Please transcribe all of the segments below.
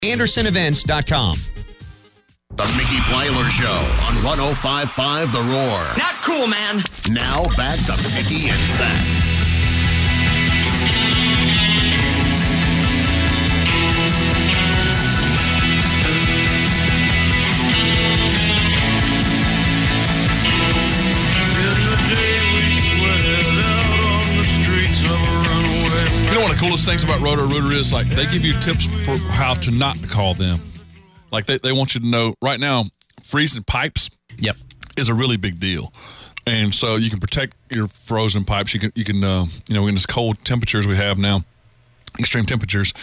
AndersonEvents.com. The Mickey Plyler Show on 105.5 The Roar. Not cool, man. Now back to Mickey and Zach. You know one of the coolest things about Roto-Rooter is, like, they give you tips for how to not call them. Like, they want you to know right now, freezing pipes is a really big deal. And so you can protect your frozen pipes. You can in this cold temperatures we have now, extreme temperatures,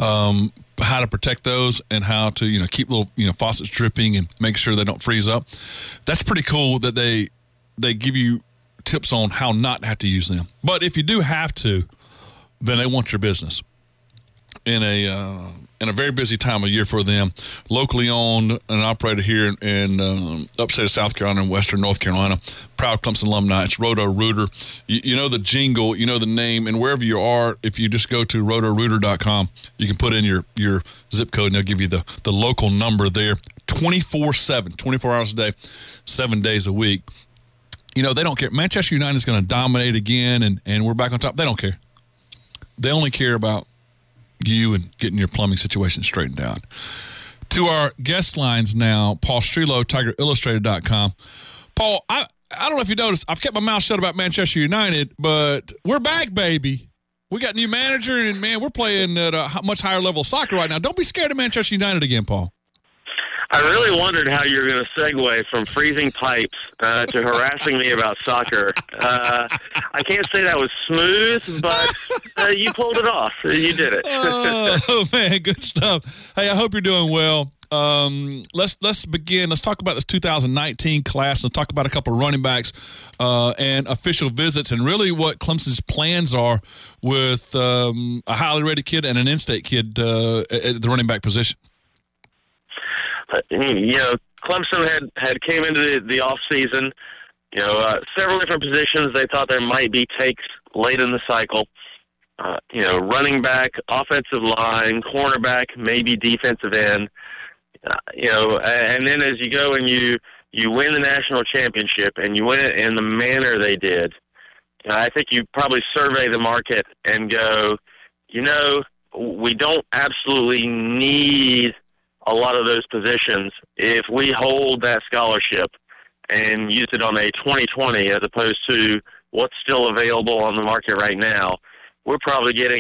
how to protect those and how to, keep little, faucets dripping and make sure they don't freeze up. That's pretty cool that they give you tips on how not to have to use them. But if you do have to, then they want your business. In a very busy time of year for them, locally owned and operated here in upstate of South Carolina and western North Carolina, proud Clemson alumni. It's Roto-Rooter. You know the jingle, you know the name, and wherever you are, if you just go to rotorooter.com, you can put in your zip code and they'll give you the local number there 24/7, 24 hours a day, 7 days a week. They don't care. Manchester United is going to dominate again and we're back on top. They don't care. They only care about you and getting your plumbing situation straightened out. To our guest lines now, Paul Strelow, TigerIllustrated.com. Paul, I don't know if you noticed, I've kept my mouth shut about Manchester United, but we're back, baby. We got a new manager, and, man, we're playing at a much higher level of soccer right now. Don't be scared of Manchester United again, Paul. I really wondered how you were going to segue from freezing pipes to harassing me about soccer. I can't say that was smooth, but you pulled it off. You did it. Oh, man, good stuff. Hey, I hope you're doing well. Let's begin. Let's talk about this 2019 class. Let's talk about a couple of running backs and official visits and really what Clemson's plans are with a highly rated kid and an in-state kid at the running back position. Clemson had came into the off season, several different positions. They thought there might be takes late in the cycle. Running back, offensive line, cornerback, maybe defensive end. And then as you go and you win the national championship and you win it in the manner they did, I think you probably survey the market and go, we don't absolutely need a lot of those positions. If we hold that scholarship and use it on a 2020 as opposed to what's still available on the market right now, we're probably getting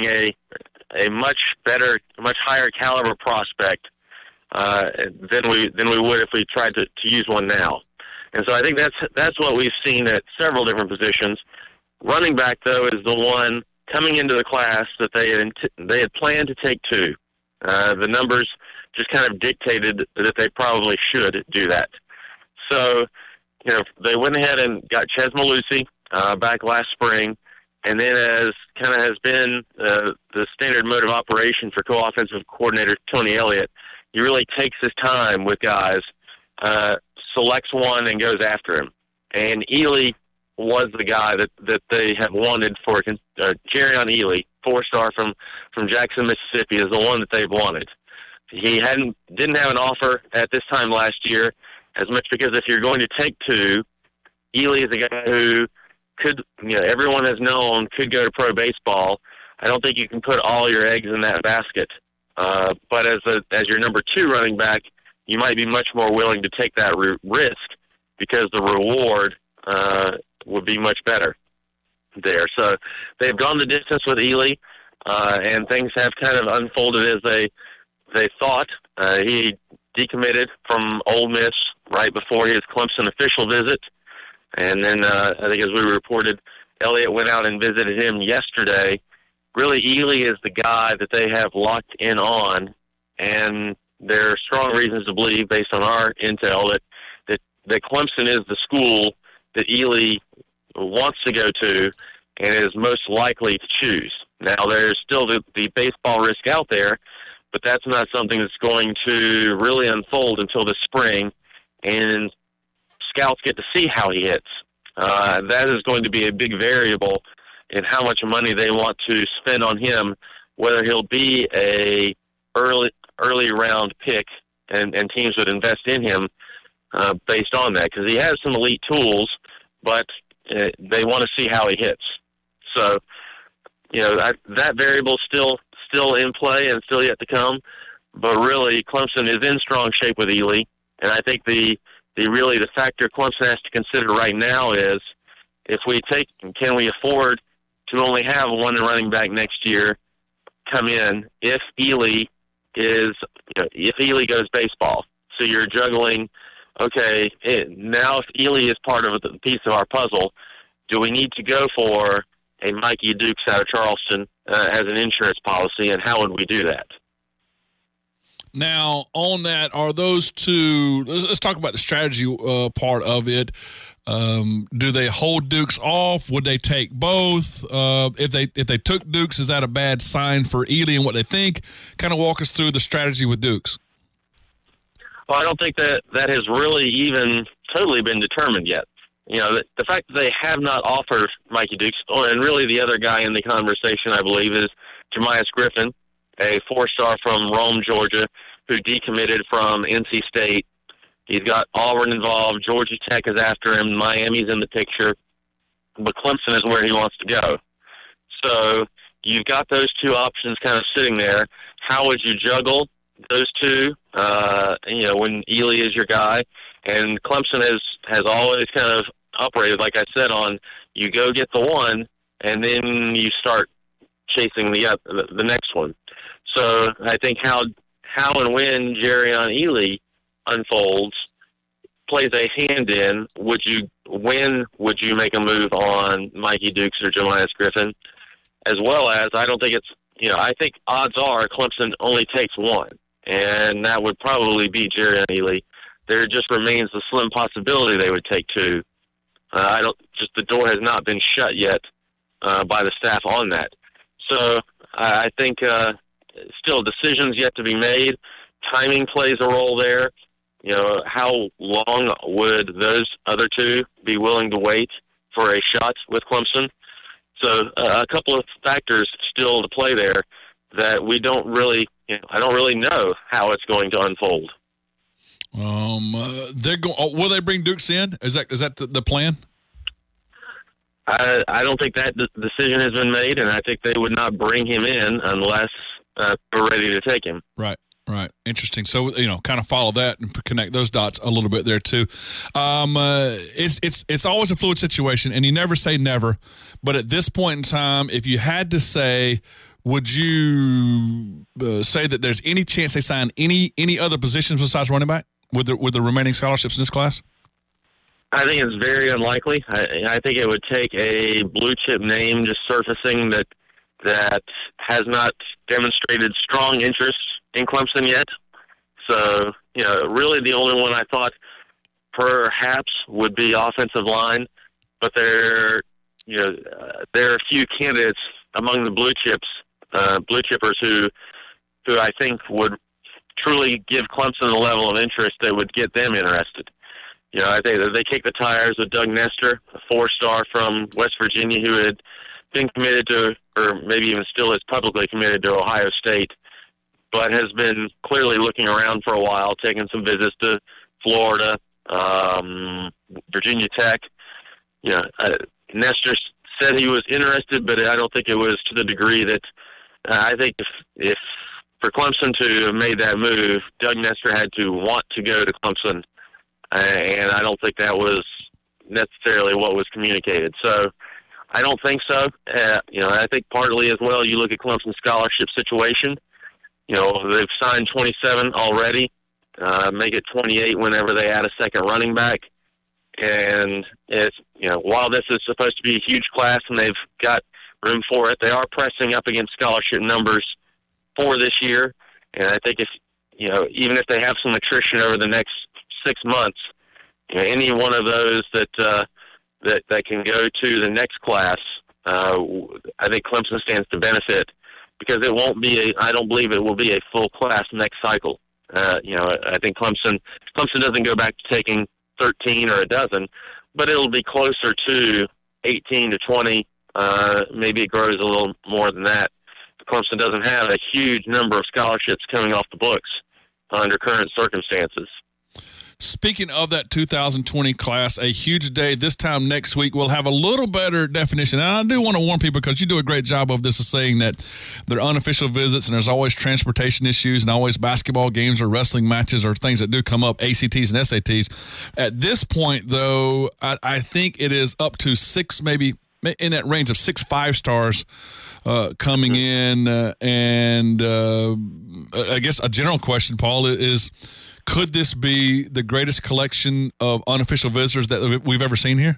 a much better, much higher caliber prospect than we would if we tried to use one now. And so I think that's what we've seen at several different positions. Running back, though, is the one coming into the class that they had planned to take two. The numbers just kind of dictated that they probably should do that. So, they went ahead and got Ches Malusi back last spring, and then as kind of has been the standard mode of operation for co-offensive coordinator Tony Elliott, he really takes his time with guys, selects one and goes after him. And Ely was the guy that they have wanted for Jerrion Ely, 4-star from Jackson, Mississippi, is the one that they've wanted. He didn't have an offer at this time last year, as much because if you're going to take two, Ely is a guy who could, everyone has known could go to pro baseball. I don't think you can put all your eggs in that basket. But as your number two running back, you might be much more willing to take that risk because the reward would be much better there. So they've gone the distance with Ely, and things have kind of unfolded as they thought. He decommitted from Ole Miss right before his Clemson official visit. And then I think as we reported, Elliott went out and visited him yesterday. Really, Ely is the guy that they have locked in on. And there are strong reasons to believe, based on our intel, that Clemson is the school that Ely wants to go to and is most likely to choose. Now, there's still the baseball risk out there, but that's not something that's going to really unfold until the spring, and scouts get to see how he hits. That is going to be a big variable in how much money they want to spend on him, whether he'll be a early round pick, and teams would invest in him based on that, because he has some elite tools, but they want to see how he hits. So, that variable still in play and still yet to come. But really, Clemson is in strong shape with Ely, and I think the factor Clemson has to consider right now is, can we afford to only have one running back next year come in if Ely goes baseball. So you're juggling, okay, now if Ely is part of the piece of our puzzle, do we need to go for a Mikey Dukes out of Charleston as an insurance policy, and how would we do that? Now, on that, are those two – let's talk about the strategy part of it. Do they hold Dukes off? Would they take both? If they took Dukes, is that a bad sign for Ely and what they think? Kind of walk us through the strategy with Dukes. Well, I don't think that has really even totally been determined yet. The fact that they have not offered Mikey Dukes, and really the other guy in the conversation, I believe, is Jemias Griffin, a 4-star from Rome, Georgia, who decommitted from NC State. He's got Auburn involved. Georgia Tech is after him. Miami's in the picture. But Clemson is where he wants to go. So you've got those two options kind of sitting there. How would you juggle those two, when Ely is your guy? And Clemson has always kind of operated, like I said, on you go get the one, and then you start chasing the next one. So I think how and when Jerrion Ely unfolds plays a hand in when would you make a move on Mikey Dukes or Jemias Griffin, as well as I don't think I think odds are Clemson only takes one, and that would probably be Jerrion Ely. There just remains the slim possibility they would take two. The door has not been shut yet by the staff on that. So I think still decisions yet to be made. Timing plays a role there. How long would those other two be willing to wait for a shot with Clemson? So a couple of factors still to play there that we don't really, I don't really know how it's going to unfold. Will they bring Dukes in? Is that the plan? I don't think that decision has been made, and I think they would not bring him in unless we're ready to take him. Right. Interesting. So, kind of follow that and connect those dots a little bit there too. It's always a fluid situation, and you never say never. But at this point in time, if you had to say, would you say that there's any chance they sign any other positions besides running back with the remaining scholarships in this class? I think it's very unlikely. I think it would take a blue-chip name just surfacing that has not demonstrated strong interest in Clemson yet. So, really the only one I thought perhaps would be offensive line. But there are a few candidates among the blue chippers who I think would truly give Clemson a level of interest that would get them interested. I think that they kick the tires with Doug Nestor, a 4-star from West Virginia who had been committed to, or maybe even still is publicly committed to Ohio State, but has been clearly looking around for a while, taking some visits to Florida, Virginia Tech. Nestor said he was interested, but I don't think it was to the degree that I think if for Clemson to have made that move, Doug Nestor had to want to go to Clemson. And I don't think that was necessarily what was communicated. So I don't think so. I think partly as well, you look at Clemson's scholarship situation. They've signed 27 already, make it 28 whenever they add a second running back. And it's, while this is supposed to be a huge class and they've got room for it, they are pressing up against scholarship numbers for this year. And I think even if they have some attrition over the next 6 months, any one of those that can go to the next class, I think Clemson stands to benefit because it won't be I don't believe it will be a full class next cycle. I think Clemson doesn't go back to taking 13 or a dozen, but it'll be closer to 18 to 20. Maybe it grows a little more than that Clemson doesn't have a huge number of scholarships coming off the books under current circumstances. Speaking of that 2020 class, a huge day this time next week. We'll have a little better definition. And I do want to warn people, because you do a great job of this, of saying that they're unofficial visits and there's always transportation issues and always basketball games or wrestling matches or things that do come up, ACTs and SATs. At this point, though, I think it is up to 6, maybe in that range of 6 5-stars coming in. And I guess a general question, Paul, is could this be the greatest collection of unofficial visitors that we've ever seen here?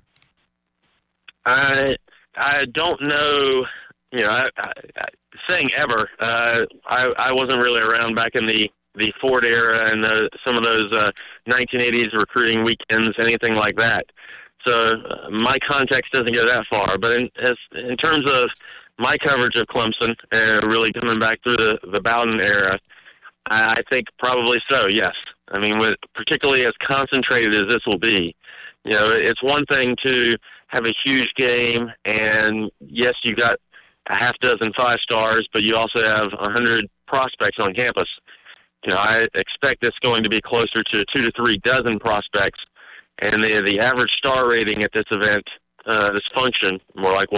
I don't know. You know, saying ever, I wasn't really around back in the Ford era and some of those 1980s recruiting weekends, anything like that. So my context doesn't go that far. But in terms of my coverage of Clemson, really coming back through the Bowden era, I think probably so, yes. I mean, particularly as concentrated as this will be, you know, it's one thing to have a huge game, and yes, you got a half dozen 5-stars, but you also have 100 prospects on campus. You know, I expect it's going to be closer to 2 to 3 dozen prospects, and the average star rating at this event, this function, more like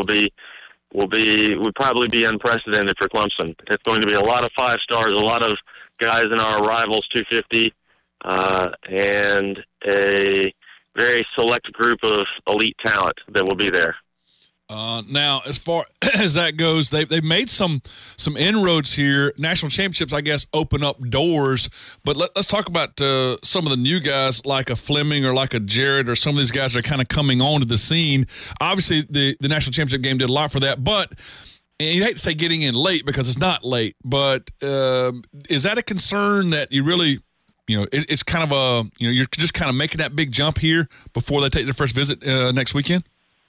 would probably be unprecedented for Clemson. It's going to be a lot of 5-stars, a lot of guys in our rivals 250. And a very select group of elite talent that will be there. Now, as far as that goes, they've made some inroads here. National championships, I guess, open up doors. But let's talk about some of the new guys like a Fleming or like a Jared or some of these guys that are kind of coming onto the scene. Obviously, the national championship game did a lot for that. But and you hate to say getting in late because it's not late. But is that a concern that you really – you know, it's kind of you're just kind of making that big jump here before they take their first visit next weekend?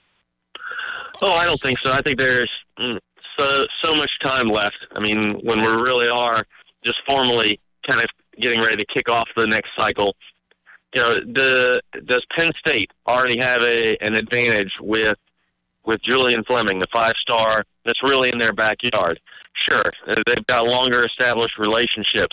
Oh, I don't think so. I think there's so much time left. I mean, when we really are just formally kind of getting ready to kick off the next cycle, you know, does Penn State already have an advantage with Julian Fleming, the 5-star that's really in their backyard? Sure, they've got longer established relationships,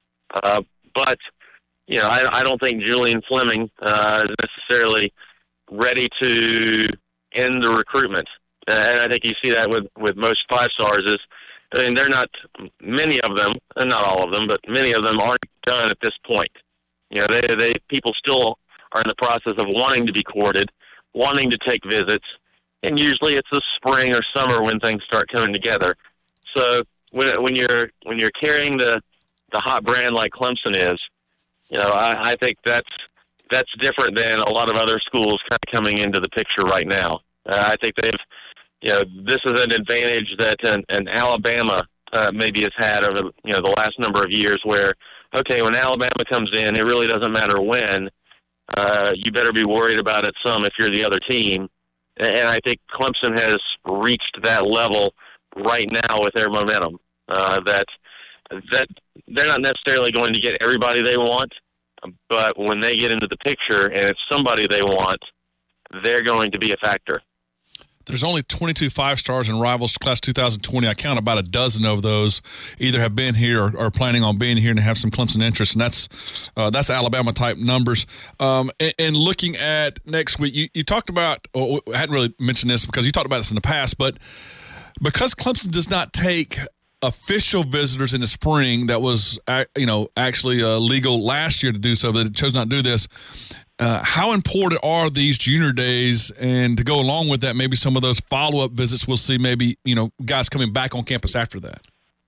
but you know, I don't think Julian Fleming is necessarily ready to end the recruitment. And I think you see that with most 5-stars. I mean, they're not, many of them, and not all of them, but many of them aren't done at this point. You know, people still are in the process of wanting to be courted, wanting to take visits, and usually it's the spring or summer when things start coming together. So when you're carrying the hot brand like Clemson is, you know, I think that's different than a lot of other schools kind of coming into the picture right now. I think this is an advantage that an Alabama maybe has had over, you know, the last number of years where, okay, when Alabama comes in, it really doesn't matter when. You better be worried about it some if you're the other team. And I think Clemson has reached that level right now with their momentum, that they're not necessarily going to get everybody they want, but when they get into the picture and it's somebody they want, they're going to be a factor. There's only 22 5-stars in Rivals Class 2020. I count about a dozen of those either have been here or are planning on being here and have some Clemson interest, and that's Alabama-type numbers. And looking at next week, you talked about – I hadn't really mentioned this because you talked about this in the past, but because Clemson does not take official visitors in the spring, that was actually legal last year to do so, but it chose not to do this. How important are these junior days, and to go along with that, maybe some of those follow-up visits we'll see, maybe, you know, guys coming back on campus after that?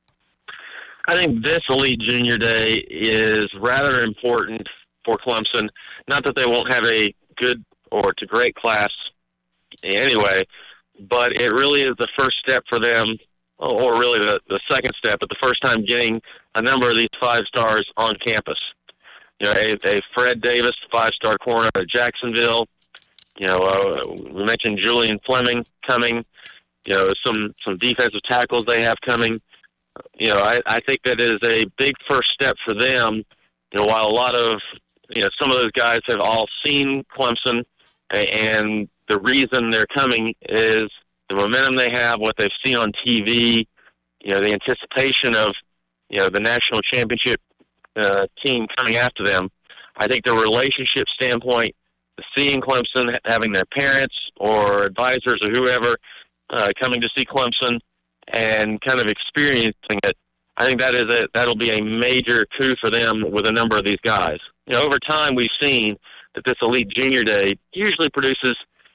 I think this Elite Junior Day is rather important for Clemson. Not that they won't have a good or to great class anyway, but it really is the first step for them, or really the second step, but the first time getting a number of these 5-stars on campus. You know, a Fred Davis, 5-star corner out of Jacksonville. You know, we mentioned Julian Fleming coming. You know, some defensive tackles they have coming. You know, I think that is a big first step for them. You know, while a lot of, you know, some of those guys have all seen Clemson, and the reason they're coming is the momentum they have, what they've seen on TV. the anticipation of, the national championship team coming after them. I think the relationship standpoint, seeing Clemson, having their parents or advisors or whoever coming to see Clemson and kind of experiencing it, I think that'll be a major coup for them with a number of these guys. Over time, we've seen that this Elite Junior Day usually produces,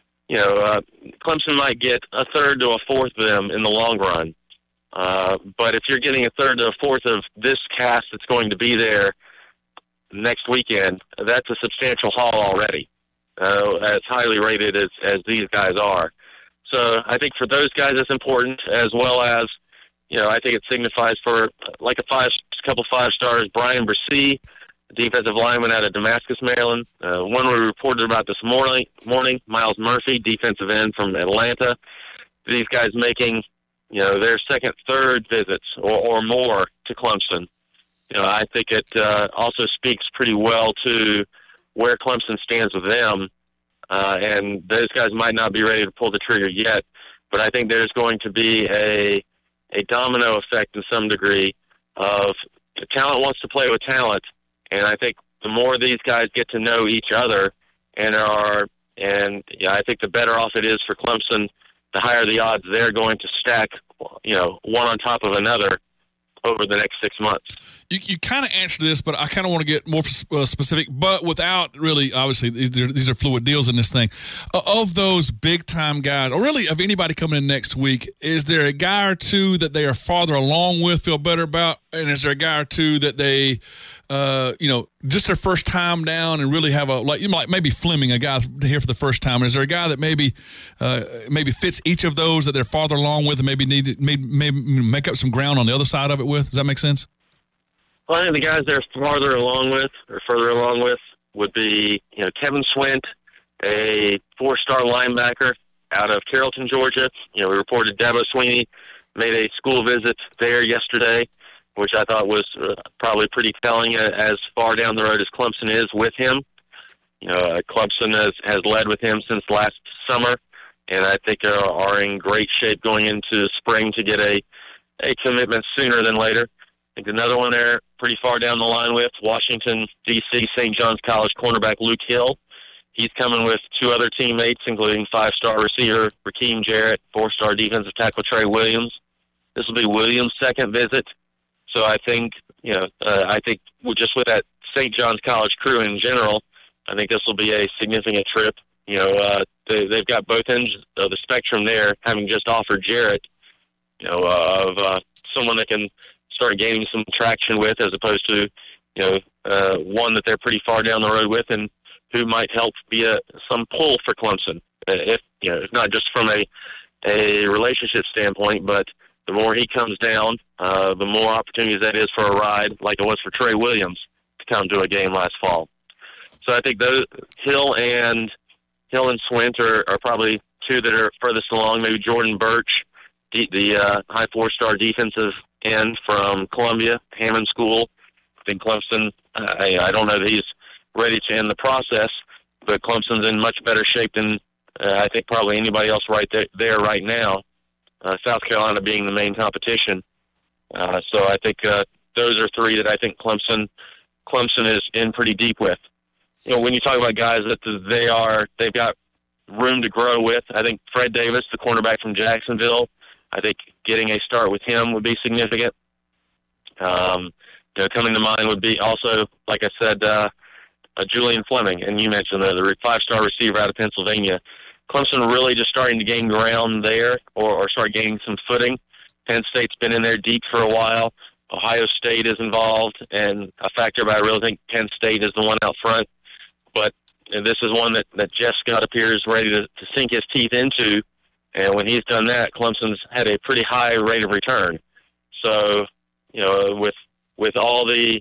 Clemson might get a third to a fourth of them in the long run. But if you're getting a third to a fourth of this cast that's going to be there next weekend, that's a substantial haul already, as highly rated as these guys are. So I think for those guys it's important, as well as, I think it signifies for like a couple 5-stars, Brian Bresee, defensive lineman out of Damascus, Maryland. One we reported about this morning, Miles Murphy, defensive end from Atlanta. These guys making, their second, third visits or more to Clemson. I think it also speaks pretty well to where Clemson stands with them. And those guys might not be ready to pull the trigger yet, but I think there's going to be a domino effect to some degree of talent wants to play with talent. And I think the more these guys get to know each other I think the better off it is for Clemson, the higher the odds they're going to stack, one on top of another over the next 6 months. You kind of answered this, but I kind of want to get more specific, but without really, obviously, these are fluid deals in this thing. Of those big-time guys, or really of anybody coming in next week, is there a guy or two that they are farther along with, feel better about, and is there a guy or two that they, just their first time down and really have maybe Fleming, a guy here for the first time. Is there a guy that maybe fits each of those that they're farther along with and maybe make up some ground on the other side of it with? Does that make sense? Well, I think the guys they're further along with would be, Kevin Swint, a 4-star linebacker out of Carrollton, Georgia. We reported Dabo Sweeney made a school visit there yesterday, which I thought was probably pretty telling as far down the road as Clemson is with him. Clemson has led with him since last summer, and I think are in great shape going into spring to get a commitment sooner than later. I think another one there pretty far down the line with Washington, D.C., St. John's College cornerback Luke Hill. He's coming with 2 other teammates, including 5-star receiver Rakeem Jarrett, 4-star defensive tackle Trey Williams. This will be Williams' second visit. So I think, just with that St. John's College crew in general, I think this will be a significant trip. They've got both ends of the spectrum there, having just offered Jarrett, of someone that can start gaining some traction with, as opposed to, one that they're pretty far down the road with and who might help be some pull for Clemson, if not just from a relationship standpoint, but the more he comes down, the more opportunities that is for a ride, like it was for Trey Williams to come to a game last fall. So I think those Hill and Swint are probably 2 that are furthest along. Maybe Jordan Birch, the high 4-star defensive end from Columbia, Hammond School. I think Clemson, I don't know that he's ready to end the process, but Clemson's in much better shape than I think probably anybody else right there right now. South Carolina being the main competition. So I think those are 3 that I think Clemson is in pretty deep with. When you talk about guys that they've got room to grow with, I think Fred Davis, the cornerback from Jacksonville, I think getting a start with him would be significant. Coming to mind would be also, like I said, Julian Fleming, and you mentioned the 5-star receiver out of Pennsylvania. Clemson really just starting to gain ground there or start gaining some footing. Penn State's been in there deep for a while. Ohio State is involved, and a factor, but I really think Penn State is the one out front. But this is one that Jeff Scott appears ready to sink his teeth into. And when he's done that, Clemson's had a pretty high rate of return. So, with all the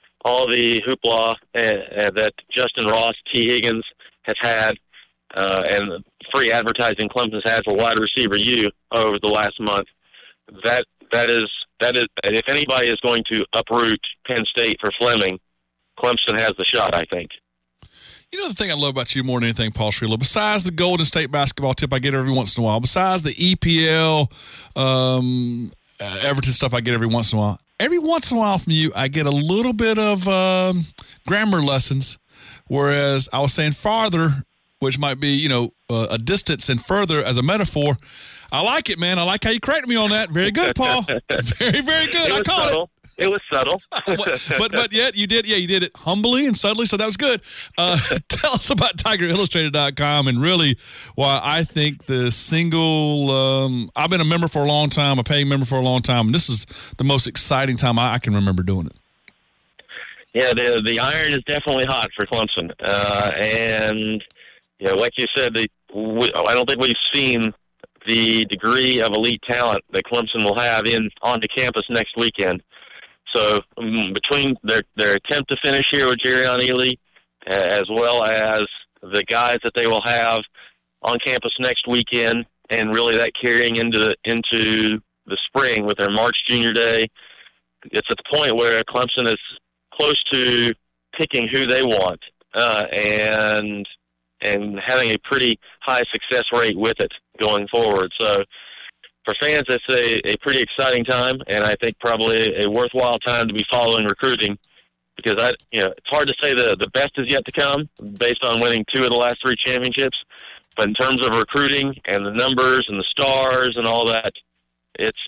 hoopla that Justin Ross, T. Higgins have had, and the free advertising Clemson's had for wide receiver U over the last month, that is if anybody is going to uproot Penn State for Fleming, Clemson has the shot, I think. The thing I love about you more than anything, Paul Streeler, besides the Golden State basketball tip I get every once in a while, besides the EPL Everton stuff I get every once in a while. Every once in a while from you, I get a little bit of grammar lessons, whereas I was saying farther, which might be, a distance, and further as a metaphor. I like it, man. I like how you corrected me on that. Very good, Paul. Very, very good. I caught it. It was subtle. but yet you did. Yeah, you did it humbly and subtly, so that was good. Tell us about TigerIllustrated.com and really why I think the single I've been a member for a long time, a paying member for a long time, and this is the most exciting time I can remember doing it. Yeah, the iron is definitely hot for Clemson. And, like you said, I don't think we've seen the degree of elite talent that Clemson will have onto campus next weekend. So between their attempt to finish here with Jerrion Ealy, as well as the guys that they will have on campus next weekend, and really that carrying into the spring with their March Junior Day, it's at the point where Clemson is close to picking who they want and having a pretty high success rate with it going forward. So for fans, it's a pretty exciting time, and I think probably a worthwhile time to be following recruiting, because it's hard to say the best is yet to come based on winning 2 of the last 3 championships. But in terms of recruiting and the numbers and the stars and all that, it's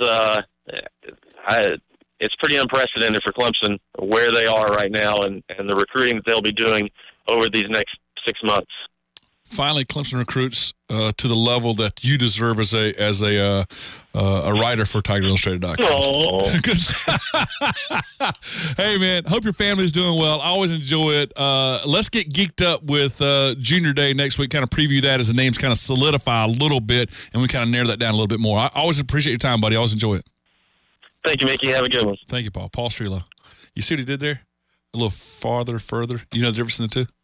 pretty unprecedented for Clemson where they are right now and the recruiting that they'll be doing over these next 6 months. Finally, Clemson recruits to the level that you deserve as a writer for TigerIllustrated.com. Oh. Hey, man, hope your family's doing well. I always enjoy it. Let's get geeked up with Junior Day next week, kind of preview that as the names kind of solidify a little bit, and we kind of narrow that down a little bit more. I always appreciate your time, buddy. I always enjoy it. Thank you, Mickey. Have a good one. Thank you, Paul. Paul Strelow. You see what he did there? A little farther, further. Do you know the difference in the two?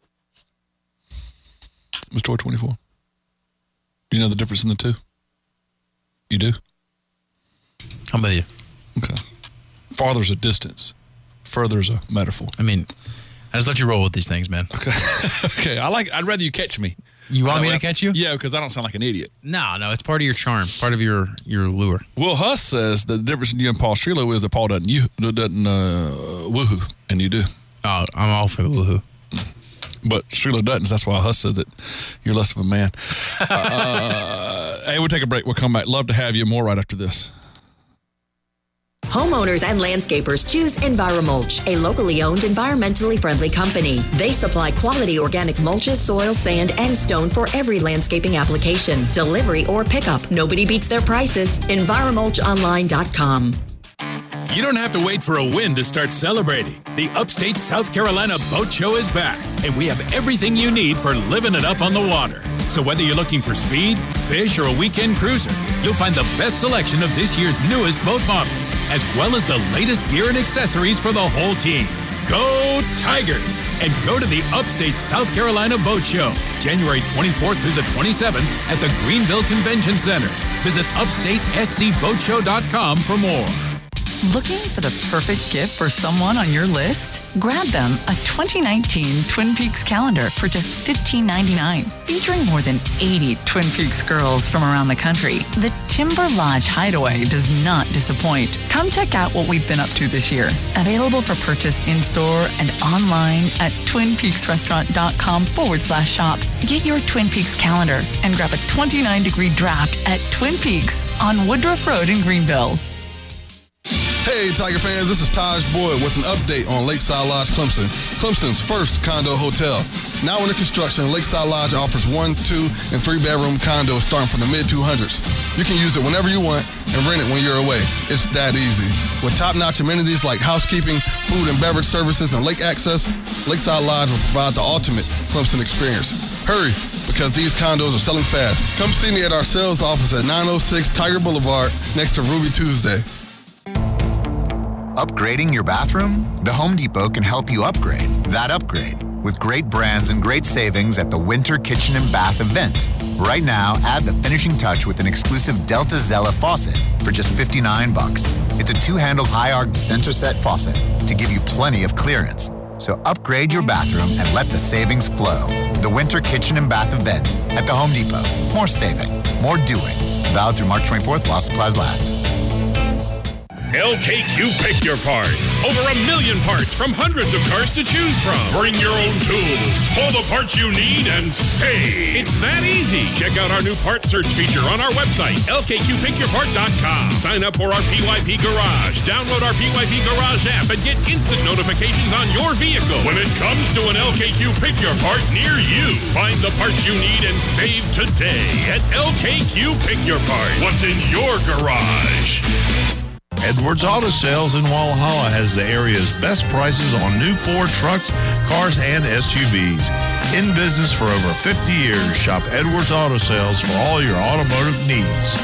Mr. 24. Do you know the difference in the two? You do? I'm with you. Okay. Farther's a distance. Further's a metaphor. I mean, I just let you roll with these things, man. Okay. Okay. I'd rather you catch me. You want me to catch you? Yeah, because I don't sound like an idiot. No, it's part of your charm, part of your lure. Will Huss says that the difference in you and Paul Strelow is that Paul doesn't woohoo, and you do. Oh, I'm all for the woohoo. But Strelow doesn't. That's why Huss says that you're less of a man. Hey, we'll take a break. We'll come back. Love to have you. More right after this. Homeowners and landscapers choose EnviroMulch, a locally owned, environmentally friendly company. They supply quality organic mulches, soil, sand, and stone for every landscaping application, delivery, or pickup. Nobody beats their prices. EnviroMulchOnline.com. You don't have to wait for a win to start celebrating. The Upstate South Carolina Boat Show is back, and we have everything you need for living it up on the water. So whether you're looking for speed, fish, or a weekend cruiser, you'll find the best selection of this year's newest boat models, as well as the latest gear and accessories for the whole team. Go Tigers! And go to the Upstate South Carolina Boat Show, January 24th through the 27th at the Greenville Convention Center. Visit upstatescboatshow.com for more. Looking for the perfect gift for someone on your list? Grab them a 2019 Twin Peaks calendar for just $15.99. Featuring more than 80 Twin Peaks girls from around the country, the Timber Lodge Hideaway does not disappoint. Come check out what we've been up to this year. Available for purchase in-store and online at twinpeaksrestaurant.com/shop. Get your Twin Peaks calendar and grab a 29-degree draft at Twin Peaks on Woodruff Road in Greenville. Hey, Tiger fans, this is Taj Boyd with an update on Lakeside Lodge Clemson, Clemson's first condo hotel. Now under construction, Lakeside Lodge offers 1, 2, and 3-bedroom condos starting from the mid-200s. You can use it whenever you want and rent it when you're away. It's that easy. With top-notch amenities like housekeeping, food and beverage services, and lake access, Lakeside Lodge will provide the ultimate Clemson experience. Hurry, because these condos are selling fast. Come see me at our sales office at 906 Tiger Boulevard next to Ruby Tuesday. Upgrading your bathroom? The Home Depot can help you upgrade that upgrade with great brands and great savings at the Winter Kitchen and Bath event. Right now, add the finishing touch with an exclusive Delta Zella faucet for just $59. It's a 2-handle high-arc center set faucet to give you plenty of clearance. So upgrade your bathroom and let the savings flow. The Winter Kitchen and Bath event at the Home Depot. More saving, more doing. Valid through March 24th while supplies last. LKQ Pick Your Part. Over 1 million parts from hundreds of cars to choose from. Bring your own tools. Pull the parts you need and save. It's that easy. Check out our new part search feature on our website, lkqpickyourpart.com. Sign up for our PYP Garage. Download our PYP Garage app and get instant notifications on your vehicle when it comes to an LKQ Pick Your Part near you. Find the parts you need and save today at LKQ Pick Your Part. What's in your garage? Edwards Auto Sales in Walhalla has the area's best prices on new Ford trucks, cars, and SUVs. In business for over 50 years, shop Edwards Auto Sales for all your automotive needs.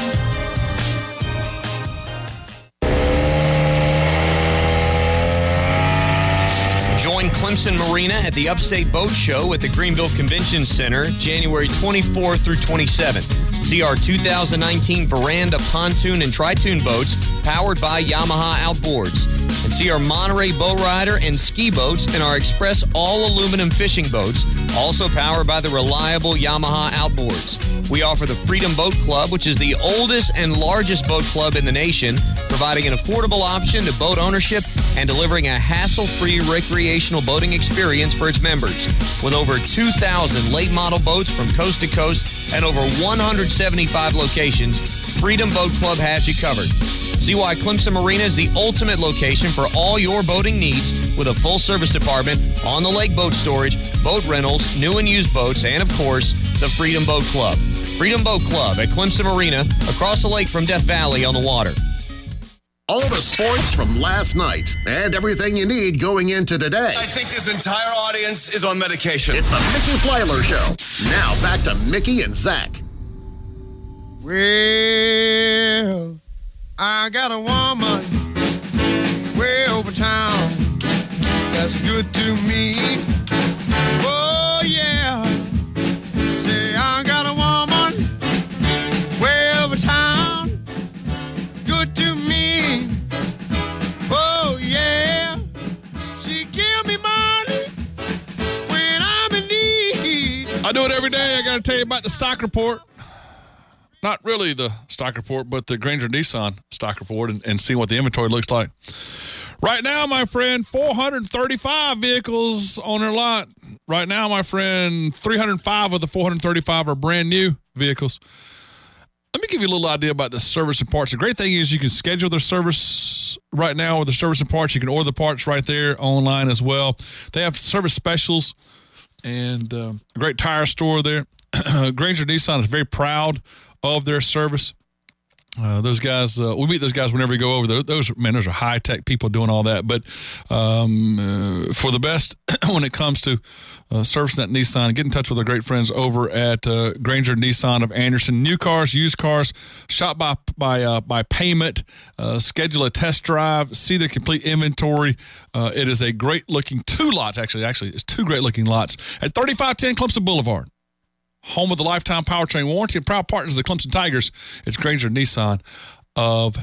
Join Clemson Marina at the Upstate Boat Show at the Greenville Convention Center, January 24th through 27th. See our 2019 Veranda pontoon and tritoon boats powered by Yamaha Outboards. And see our Monterey Bow Rider and ski boats and our Express all-aluminum fishing boats, also powered by the reliable Yamaha Outboards. We offer the Freedom Boat Club, which is the oldest and largest boat club in the nation, providing an affordable option to boat ownership and delivering a hassle-free recreational boating experience for its members. With over 2,000 late model boats from coast to coast and over 175 locations, Freedom Boat Club has you covered. See why Clemson Marina is the ultimate location for all your boating needs, with a full-service department, on-the-lake boat storage, boat rentals, new and used boats, and, of course, the Freedom Boat Club. Freedom Boat Club at Clemson Marina, across the lake from Death Valley on the water. All the sports from last night and everything you need going into today. I think this entire audience is on medication. It's the Mickey Plyler Show. Now back to Mickey and Zach. Well, I got a woman way over town that's good to me. Oh, yeah. Say, I got a woman way over town, good to me. Oh, yeah. She give me money when I'm in need. I do it every day. I got to tell you about the stock report. Not really the stock report, but the Granger Nissan stock report and see what the inventory looks like. Right now, my friend, 435 vehicles on their lot. Right now, my friend, 305 of the 435 are brand new vehicles. Let me give you a little idea about the service and parts. The great thing is you can schedule their service right now with the service and parts. You can order the parts right there online as well. They have service specials and a great tire store there. Granger Nissan is very proud of their service. Those guys, we meet those guys whenever we go over there. Those are high-tech people doing all that. But for the best, when it comes to servicing that Nissan, get in touch with our great friends over at Granger Nissan of Anderson. New cars, used cars, shop by payment, schedule a test drive, see their complete inventory. It is a great-looking two lots, actually. It's two great-looking lots at 3510 Clemson Boulevard. Home of the lifetime powertrain warranty and proud partners of the Clemson Tigers. It's Granger Nissan of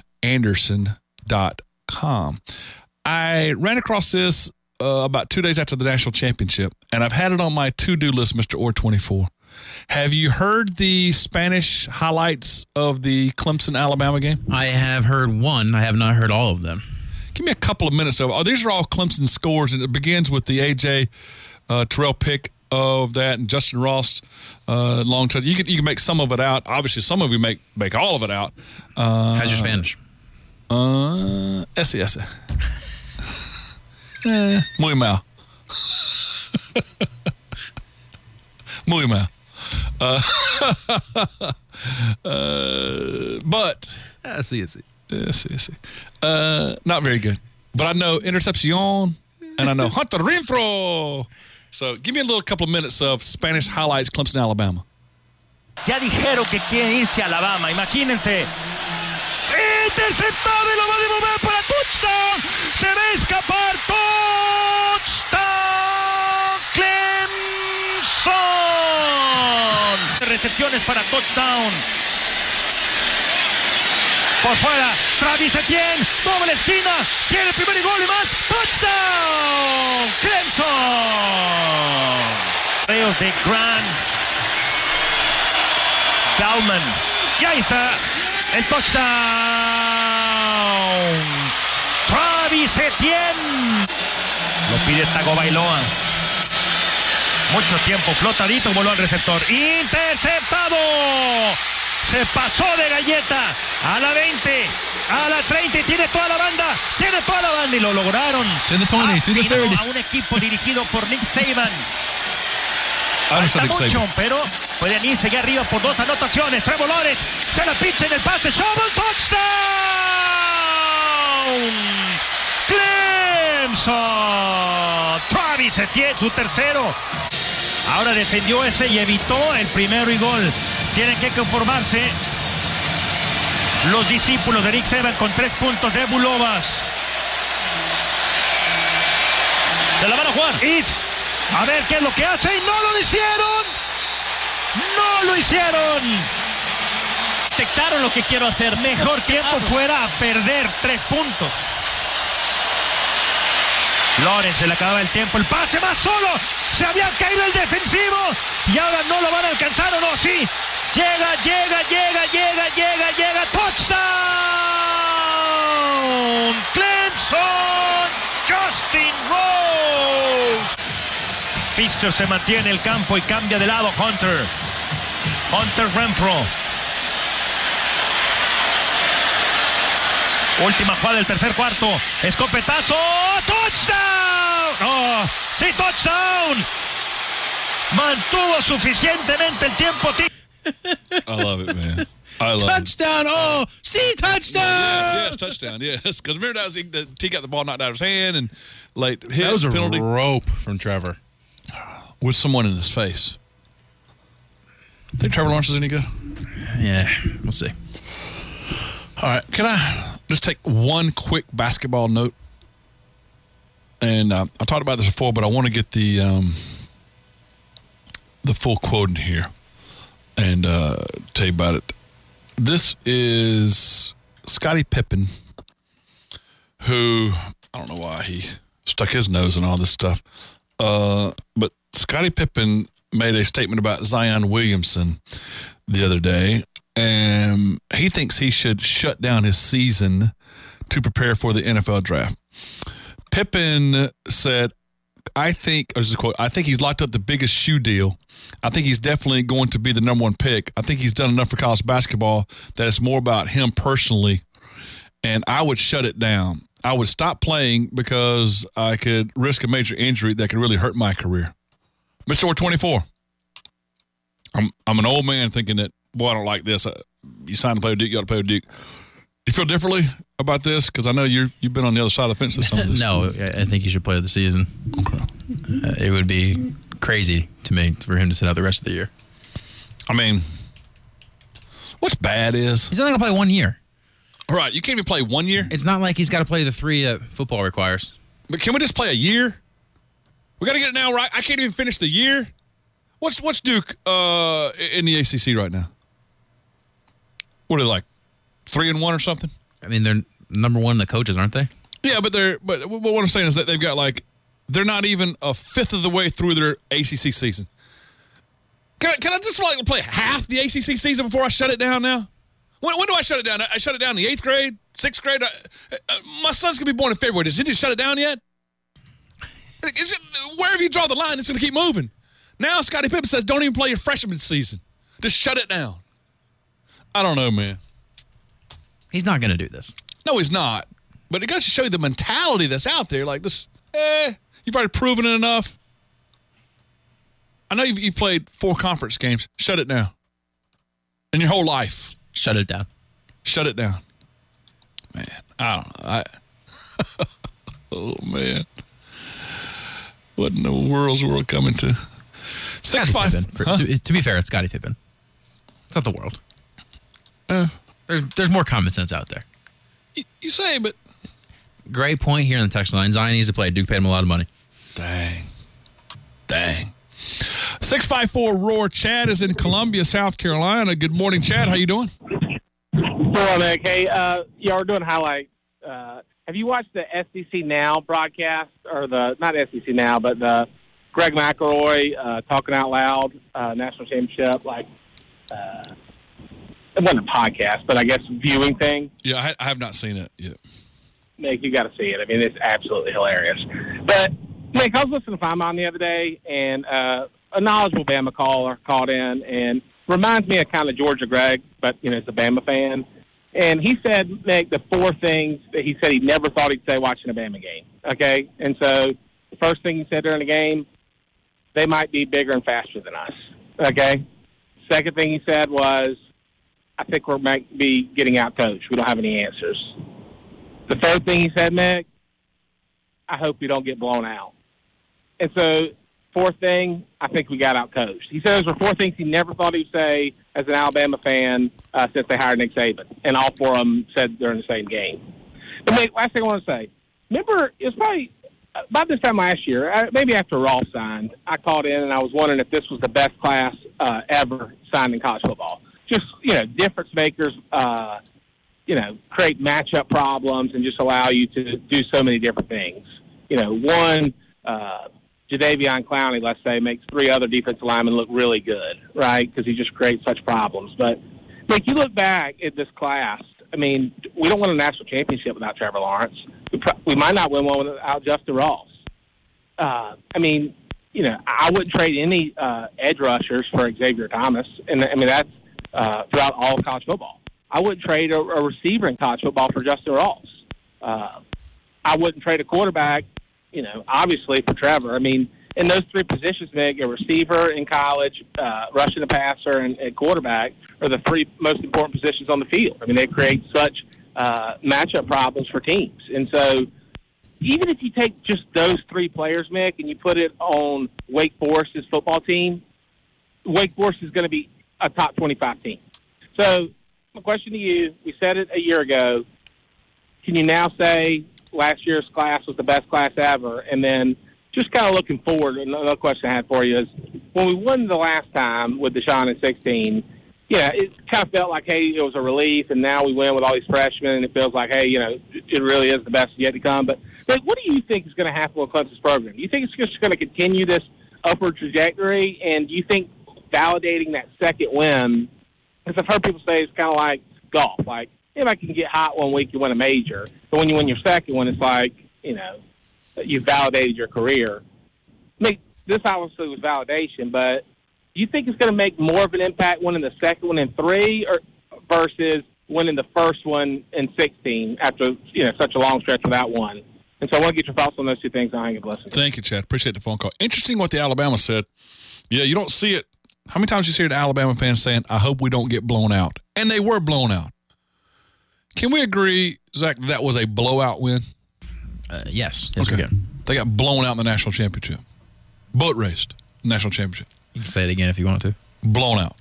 Anderson.com. I ran across this about 2 days after the national championship, and I've had it on my to-do list, Mr. Orr 24. Have you heard the Spanish highlights of the Clemson-Alabama game? I have heard one. I have not heard all of them. Give me a couple of minutes of it. These are all Clemson scores, and it begins with the A.J. Terrell pick of that, and Justin Ross long touch. You can make some of it out. Obviously, some of you make all of it out. How's your Spanish? Ese. Muy mal. Muy mal. But sí. Not very good. But I know intercepción, and I know Hunter Renfro. So give me a little couple of minutes of Spanish highlights, Clemson, Alabama. Ya dijeron que quieren irse a Alabama. Imagínense. Interceptado y lo va a devolver para touchdown. Se va a escapar. Touchdown. Clemson. Recepciones para touchdown. Por fuera, Travis Etienne, doble esquina, quiere el primer gol y más, touchdown, Clemson. De Grant Bauman, y ahí está el touchdown, Travis Etienne. Lo pide Tagovailoa. Mucho tiempo flotadito, voló al receptor. ¡Interceptado! Se pasó de galleta a la 20, a la 30, tiene toda la banda y lo lograron. To the 20, to the 30. A un equipo dirigido por Nick Saban. Falta mucho, pero pueden irse allá arriba por 2 anotaciones. Trevor Lawrence se la pincha en el pase. Shovel, touchdown. Clemson. Travis Etienne, su tercero. Ahora defendió ese y evitó el primero y gol. Tienen que conformarse los discípulos de Nick Saban con 3 puntos de Bulovas. Se la van a jugar. A ver qué es lo que hace y no lo hicieron. No lo hicieron. Detectaron lo que quiero hacer. Mejor tiempo fuera a perder 3 puntos. Lawrence se le acababa el tiempo. El pase más solo. Se había caído el defensivo. Y ahora no lo van a alcanzar o no. Sí. Llega. Touchdown. Clemson. Justin Rose. Fisker se mantiene en el campo y cambia de lado. Hunter Renfro. Última jugada del tercer cuarto. Escopetazo. ¡Touchdown! ¡Oh! ¡Sí, touchdown! Mantuvo suficientemente el tiempo. I love it, man. I love touchdown! It. Oh, see, touchdown! Yes, touchdown, yes. Because remember that was he got the ball knocked out of his hand and late hit. That was a penalty. rope from Trevor. With someone in his face. Think Trevor Lawrence is any good? Yeah, we'll see. All right, can I just take one quick basketball note? And I talked about this before, but I want to get the full quote in here and tell you about it. This is Scottie Pippen, who, I don't know why he stuck his nose in all this stuff, but Scottie Pippen made a statement about Zion Williamson the other day, and he thinks he should shut down his season to prepare for the NFL draft. Pippen said, this is a quote, I think he's locked up the biggest shoe deal. I think he's definitely going to be the number 1 pick. I think he's done enough for college basketball that it's more about him personally, and I would shut it down. I would stop playing because I could risk a major injury that could really hurt my career. Mr. 24. I'm an old man thinking that, boy, I don't like this. You signed to play with Duke, you got to play with Duke. Do you feel differently about this? Because I know you've been on the other side of the fence with some of this. No, I think he should play the season. Okay. It would be crazy to me for him to sit out the rest of the year. I mean, what's bad is he's only going to play 1 year. All right, you can't even play 1 year? It's not like he's got to play the 3 that football requires. But can we just play a year? We got to get it now, right? I can't even finish the year. What's Duke in the ACC right now? What are they, like 3-1 or something? I mean, they're number 1 in the coaches, aren't they? Yeah, but what I'm saying is that they've got they're not even a fifth of the way through their ACC season. Can I just play half the ACC season before I shut it down now? When do I shut it down? I shut it down in the 8th grade, 6th grade. My son's going to be born in February. Does it shut it down yet? Wherever you draw the line, it's going to keep moving. Now Scottie Pippen says, don't even play your freshman season. Just shut it down. I don't know, man. He's not going to do this. No, he's not. But it goes to show you the mentality that's out there. Like this, you've already proven it enough. I know you've played 4 conference games. Shut it down. In your whole life. Shut it down. Shut it down. Man, I don't know. Oh, man. What in the world's world coming to? 6'5". To be fair, it's Scottie Pippen. It's not the world. There's more common sense out there. You say, but... Great point here on the text line. Zion needs to play. Duke paid him a lot of money. Dang. 654-ROAR. Chad is in Columbia, South Carolina. Good morning, Chad. How you doing? Hello, Nick. Hey, we're doing highlights. Have you watched the SEC Now broadcast, or not SEC Now, but the Greg McElroy talking out loud national championship? It wasn't a podcast, but I guess viewing thing. Yeah, I have not seen it yet. Nick, you got to see it. I mean, it's absolutely hilarious. But, Nick, I was listening to Fineman the other day, and a knowledgeable Bama caller called in and reminds me of kind of Georgia Greg, but, you know, he's a Bama fan. And he said, Nick, the 4 things that he said he never thought he'd say watching a Bama game, okay? And so the first thing he said during the game, they might be bigger and faster than us, okay? Second thing he said was, I think we might be getting out-coached. We don't have any answers. The third thing he said, Nick, I hope we don't get blown out. And so, fourth thing, I think we got out-coached. He said those were 4 things he never thought he'd say as an Alabama fan since they hired Nick Saban. And all 4 of them said during the same game. But, Nick, last thing I want to say, remember, it was probably about this time last year, maybe after Ross signed, I called in and I was wondering if this was the best class ever signed in college football. Just, you know, difference makers, you know, create matchup problems and just allow you to do so many different things. You know, one, Jadeveon Clowney, let's say, makes 3 other defensive linemen look really good, right? Because he just creates such problems. But, Nick, you look back at this class, I mean, we don't win a national championship without Trevor Lawrence. We might not win one without Justin Ross. I mean, you know, I wouldn't trade any edge rushers for Xavier Thomas. And, I mean, that's throughout all of college football. I wouldn't trade a receiver in college football for Justin Ross. I wouldn't trade a quarterback, you know, obviously for Trevor. I mean, in those 3 positions, Nick, a receiver in college, rushing the passer, and quarterback are the 3 most important positions on the field. I mean, they create such matchup problems for teams. And so even if you take just those 3 players, Mick, and you put it on Wake Forest's football team, Wake Forest is going to be a top 25 team. So my question to you, we said it a year ago, can you now say last year's class was the best class ever? And then just kind of looking forward, another question I had for you is, when we won the last time with Deshaun in 16, yeah, it kind of felt like, hey, it was a relief, and now we win with all these freshmen, and it feels like, hey, you know, it really is the best yet to come. But what do you think is going to happen with Clemson's program? Do you think it's just going to continue this upward trajectory, and do you think validating that second win, because I've heard people say it's kind of like golf, like, if I can get hot one week, you win a major, but when you win your second one, it's like, you know, you validated your career. I mean, this obviously was validation, but do you think it's going to make more of an impact winning the second one in 3 or versus winning the first one in 16 after, you know, such a long stretch without one? And so I want to get your thoughts on those 2 things. I'll hang up and listen. Thank you, Chad. Appreciate the phone call. Interesting what the Alabama said. Yeah, you don't see it. How many times you hear the Alabama fans saying, I hope we don't get blown out? And they were blown out. Can we agree, Zach, that was a blowout win? Yes. Okay. We can. They got blown out in the national championship. Boat raced national championship. You can say it again if you want to. Blown out.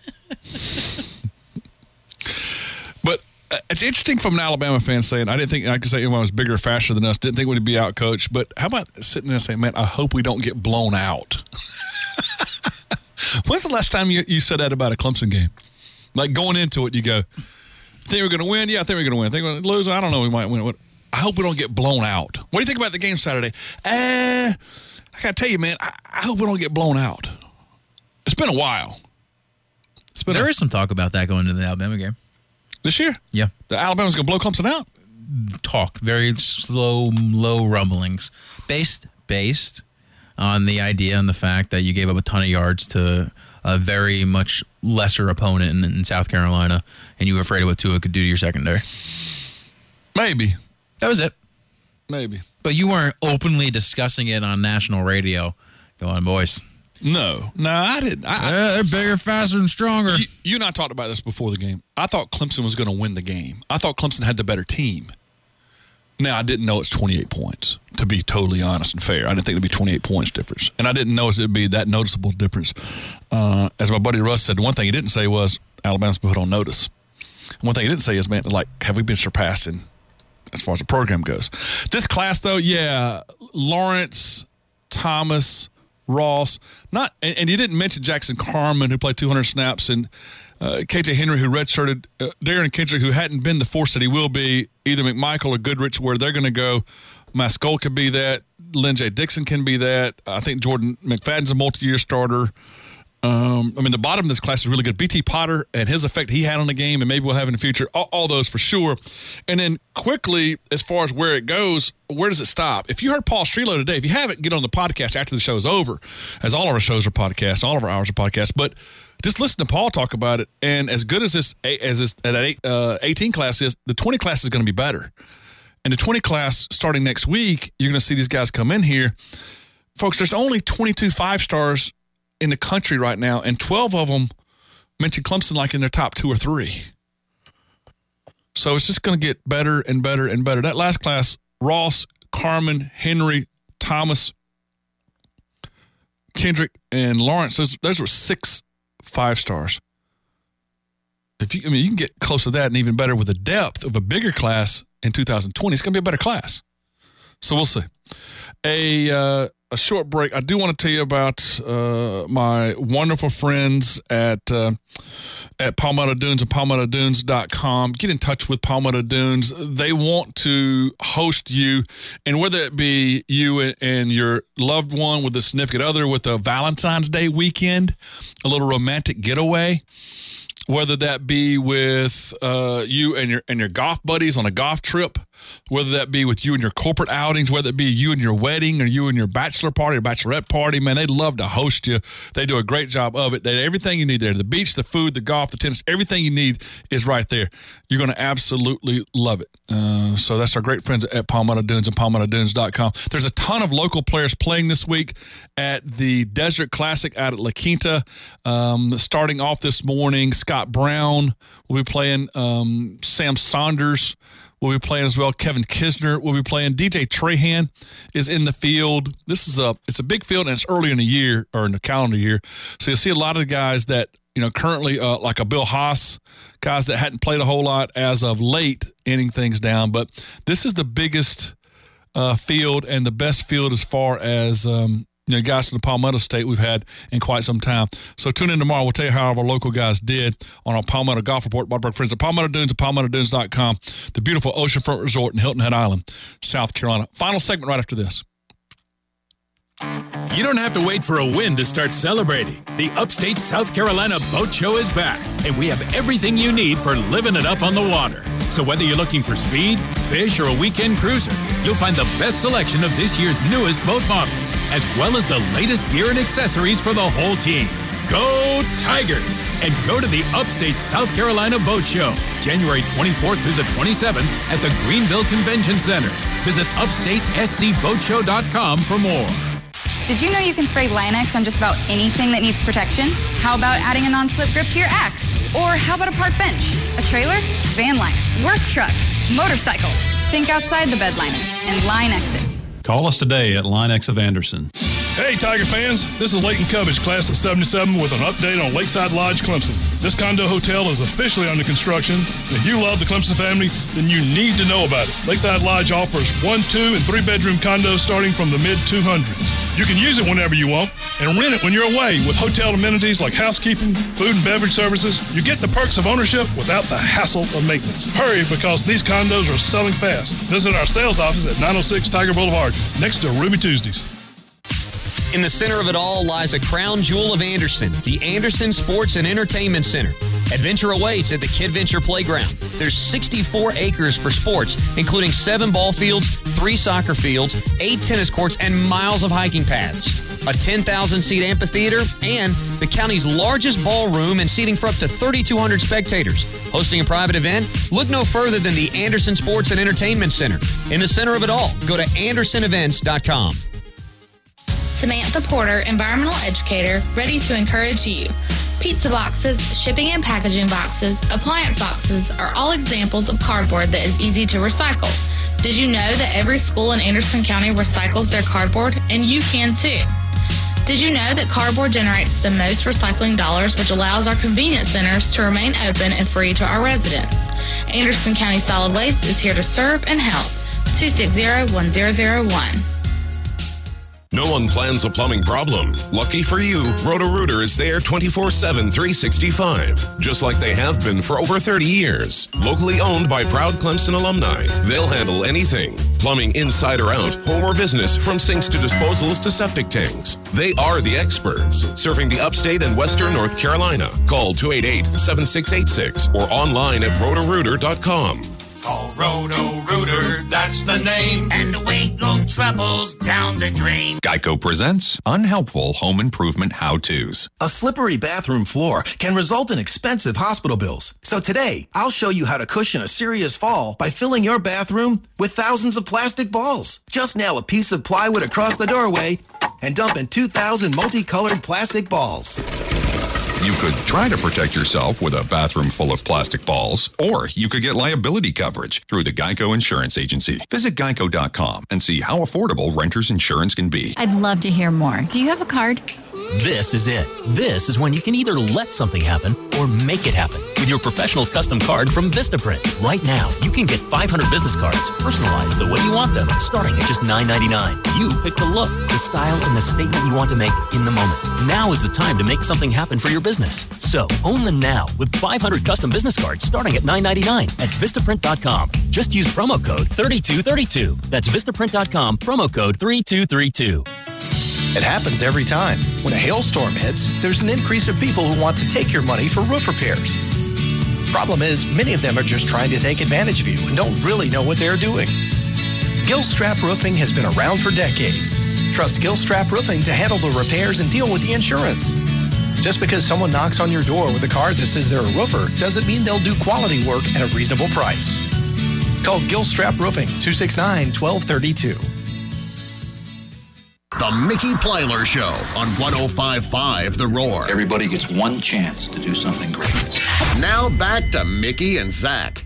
But it's interesting from an Alabama fan saying, I didn't think I could say anyone was bigger or faster than us, didn't think we'd be out coached. But how about sitting there and saying, man, I hope we don't get blown out? When's the last time you said that about a Clemson game? Like going into it, you go, think we're going to win? Yeah, I think we're going to win. Think we're going to lose? I don't know. We might win. I hope we don't get blown out. What do you think about the game Saturday? I got to tell you, man, I hope we don't get blown out. It's been a while. There is some talk about that going into the Alabama game. This year? Yeah. The Alabama's going to blow Clemson out? Talk. Very slow, low rumblings. Based on the idea and the fact that you gave up a ton of yards to a very much lesser opponent in South Carolina, and you were afraid of what Tua could do to your secondary. Maybe. That was it. Maybe. But you weren't openly discussing it on national radio. Go on, boys. No, I didn't. They're bigger, faster, and stronger. You and I talked about this before the game. I thought Clemson was going to win the game. I thought Clemson had the better team. Now, I didn't know it's 28 points, to be totally honest and fair. I didn't think it would be 28 points difference. And I didn't know it would be that noticeable difference. As my buddy Russ said, the one thing he didn't say was Alabama's put on notice. And one thing he didn't say is, man, like, have we been surpassed as far as the program goes? This class, though, yeah, Lawrence, Thomas, Ross, and you didn't mention Jackson Carman, who played 200 snaps, and KJ Henry, who redshirted, Darren Kendrick, who hadn't been the force that he will be, either McMichael or Goodrich, where they're going to go. Maskell can be that. Lynn J. Dixon can be that. I think Jordan McFadden's a multi-year starter. The bottom of this class is really good. B.T. Potter and his effect he had on the game, and maybe we'll have in the future, all those for sure. And then quickly, as far as where it goes, where does it stop? If you heard Paul Strelo today, if you haven't, get on the podcast after the show is over, as all of our shows are podcasts, all of our hours are podcasts. But just listen to Paul talk about it. And as good as this 18 class is, the 20 class is going to be better. And the 20 class starting next week, you're going to see these guys come in here. Folks, there's only 22 5-stars in the country right now, and 12 of them mention Clemson like in their top 2 or 3. So it's just going to get better and better and better. That last class, Ross, Carmen, Henry, Thomas, Kendrick, and Lawrence, those were 6 5-stars. You can get close to that and even better with the depth of a bigger class in 2020. It's going to be a better class. So we'll see. A short break. I do want to tell you about my wonderful friends at Palmetto Dunes and PalmettoDunes.com. Get in touch with Palmetto Dunes. They want to host you, and whether it be you and your loved one with a significant other with a Valentine's Day weekend, a little romantic getaway, whether that be with you and your golf buddies on a golf trip, whether that be with you and your corporate outings, whether it be you and your wedding or you and your bachelor party or bachelorette party, man, they'd love to host you. They do a great job of it. They have everything you need there. The beach, the food, the golf, the tennis, everything you need is right there. You're going to absolutely love it. So that's our great friends at Palmetto Dunes and PalmettoDunes.com. There's a ton of local players playing this week at the Desert Classic out at La Quinta. Starting off this morning, Scott Brown will be playing. Sam Saunders will be playing as well. Kevin Kisner will be playing. DJ Trahan is in the field. It's a big field, and it's early in the year or in the calendar year. So you'll see a lot of guys that, currently like a Bill Haas, guys that hadn't played a whole lot as of late, ending things down. But this is the biggest field and the best field as far as guys from the Palmetto State we've had in quite some time. So tune in tomorrow. We'll tell you how our local guys did on our Palmetto Golf Report. By our friends at Palmetto Dunes and PalmettoDunes.com, the beautiful oceanfront resort in Hilton Head Island, South Carolina. Final segment right after this. You don't have to wait for a win to start celebrating. The Upstate South Carolina Boat Show is back, and we have everything you need for living it up on the water. So whether you're looking for speed, fish, or a weekend cruiser, you'll find the best selection of this year's newest boat models, as well as the latest gear and accessories for the whole team. Go Tigers! And go to the Upstate South Carolina Boat Show, January 24th through the 27th at the Greenville Convention Center. Visit upstatescboatshow.com for more. Did you know you can spray Line-X on just about anything that needs protection? How about adding a non-slip grip to your axe? Or how about a park bench, a trailer, van liner, work truck, motorcycle? Think outside the bed liner and Line-X it. Call us today at Line-X of Anderson. Hey, Tiger fans. This is Leighton Covage, class of 77, with an update on Lakeside Lodge, Clemson. This condo hotel is officially under construction. If you love the Clemson family, then you need to know about it. Lakeside Lodge offers 1, 2, and 3-bedroom condos starting from the mid-200s. You can use it whenever you want and rent it when you're away with hotel amenities like housekeeping, food and beverage services. You get the perks of ownership without the hassle of maintenance. Hurry, because these condos are selling fast. Visit our sales office at 906 Tiger Boulevard, next to Ruby Tuesdays. In the center of it all lies a crown jewel of Anderson, the Anderson Sports and Entertainment Center. Adventure awaits at the KidVenture Playground. There's 64 acres for sports, including 7 ball fields, 3 soccer fields, 8 tennis courts, and miles of hiking paths. A 10,000-seat amphitheater and the county's largest ballroom and seating for up to 3,200 spectators. Hosting a private event? Look no further than the Anderson Sports and Entertainment Center. In the center of it all, go to AndersonEvents.com. Samantha Porter, environmental educator, ready to encourage you. Pizza boxes, shipping and packaging boxes, appliance boxes are all examples of cardboard that is easy to recycle. Did you know that every school in Anderson County recycles their cardboard? And you can too. Did you know that cardboard generates the most recycling dollars, which allows our convenience centers to remain open and free to our residents? Anderson County Solid Waste is here to serve and help. 260-1001. No one plans a plumbing problem. Lucky for you, Roto-Rooter is there 24/7, 365. Just like they have been for over 30 years. Locally owned by proud Clemson alumni. They'll handle anything. Plumbing inside or out, home or business, from sinks to disposals to septic tanks. They are the experts, serving the upstate and western North Carolina. Call 288-7686 or online at rotorooter.com. Call Roto-Rooter, that's the name. And away go troubles down the drain. Geico presents unhelpful home improvement how-tos. A slippery bathroom floor can result in expensive hospital bills. So today, I'll show you how to cushion a serious fall by filling your bathroom with thousands of plastic balls. Just nail a piece of plywood across the doorway and dump in 2,000 multicolored plastic balls. You could try to protect yourself with a bathroom full of plastic balls, or you could get liability coverage through the Geico Insurance Agency. Visit geico.com and see how affordable renter's insurance can be. I'd love to hear more. Do you have a card? This is it. This is when you can either let something happen or make it happen with your professional custom card from Vistaprint. Right now, you can get 500 business cards personalized the way you want them, starting at just $9.99. You pick the look, the style, and the statement you want to make in the moment. Now is the time to make something happen for your business. So, own them now with 500 custom business cards starting at $9.99 at Vistaprint.com. Just use promo code 3232. That's Vistaprint.com, promo code 3232. It happens every time. When a hailstorm hits, there's an increase of people who want to take your money for roof repairs. Problem is, many of them are just trying to take advantage of you and don't really know what they're doing. Gilstrap Roofing has been around for decades. Trust Gilstrap Roofing to handle the repairs and deal with the insurance. Just because someone knocks on your door with a card that says they're a roofer doesn't mean they'll do quality work at a reasonable price. Call Gilstrap Roofing, 269-1232. The Mickey Plyler Show on 105.5 The Roar. Everybody gets one chance to do something great. Now back to Mickey and Zach.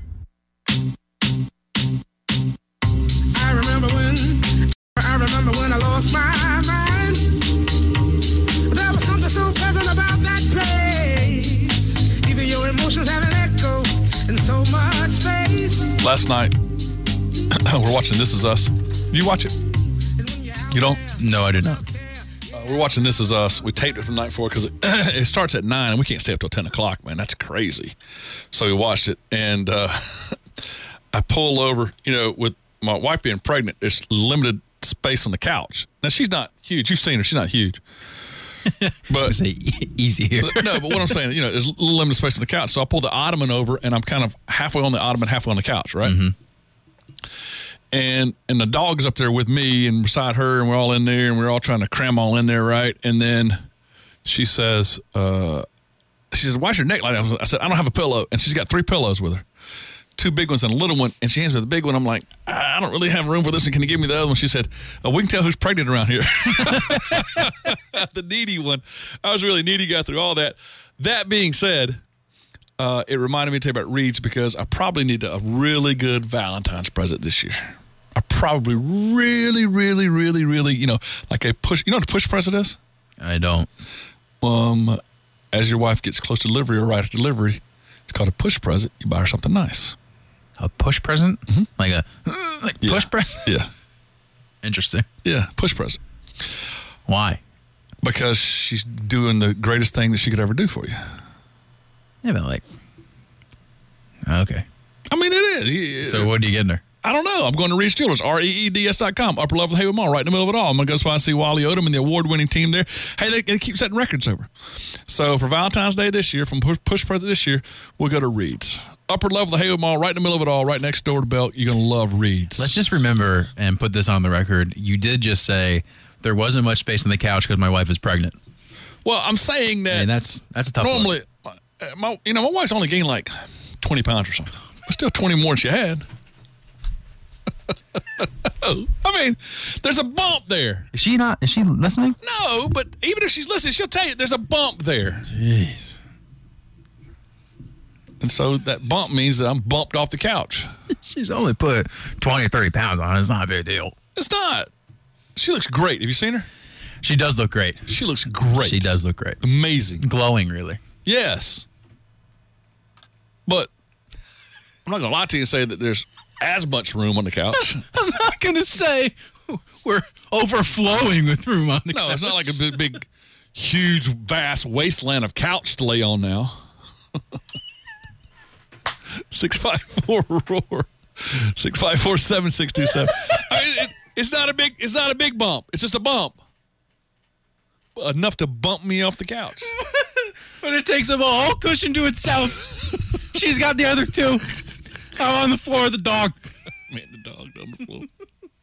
I remember when I lost my mind. There was something so pleasant about that place. Even your emotions have an echo in so much space. Last night, we're watching This Is Us. Did you watch it? You don't? No, I did not. We're watching This Is Us. We taped it from the night before because it starts at 9 and we can't stay up till 10 o'clock, man. That's crazy. So we watched it, and I pull over, with my wife being pregnant, there's limited space on the couch. Now, she's not huge. You've seen her. She's not huge. But say easy here. But what I'm saying, there's a little limited space on the couch. So I pull the ottoman over, and I'm kind of halfway on the ottoman, halfway on the couch, right? Mm-hmm. And the dog's up there with me and beside her, and we're all in there, and we're all trying to cram all in there, right? And then she says, why's your neck like that? I said, I don't have a pillow. And she's got 3 pillows with her, 2 big ones and a little one. And she hands me the big one. I'm like, I don't really have room for this one. Can you give me the other one? She said, we can tell who's pregnant around here. The needy one. I was really needy, got through all that. That being said, it reminded me to tell you about Reed's because I probably need a really good Valentine's present this year. I probably really, really, really, really, like a push. You know what a push present is? I don't. As your wife gets close to delivery or right at delivery, it's called a push present. You buy her something nice. A push present? Mm-hmm. Like push present? Yeah. Interesting. Yeah, push present. Why? Because she's doing the greatest thing that she could ever do for you. Yeah, but okay. I mean, it is. So what are you getting her? I don't know. I'm going to Reed's Jewelers, REEDS.com, upper level Haywood Mall, right in the middle of it all. I'm going to go spot and see Wally Odom and the award-winning team there. Hey, they keep setting records over. So for Valentine's Day this year, from Push Present this year, we'll go to Reed's. Upper level Haywood Mall, right in the middle of it all, right next door to Belk. You're going to love Reed's. Let's just remember and put this on the record. You did just say there wasn't much space on the couch because my wife is pregnant. Well, I'm saying that. Hey, that's a tough normally, my wife's only gained like 20 pounds or something. But still 20 more than she had. I mean, there's a bump there. Is she listening? No, but even if she's listening, she'll tell you there's a bump there. Jeez. And so that bump means that I'm bumped off the couch. She's only put 20 or 30 pounds on it. It's not a big deal. It's not. She looks great. Have you seen her? She does look great. She looks great. She does look great. Amazing. Glowing, really. Yes. But I'm not going to lie to you and say that there's as much room on the couch. I'm not going to say We're overflowing with room on the No, couch. it's not like a big, huge, vast wasteland of couch to lay on now. 654-ROAR. 654-7627. It's not a big bump. It's just a bump. Enough to bump me off the couch. But it takes up a whole cushion to itself. She's got the other two. I'm on the floor with the dog. Man, the dog on the floor.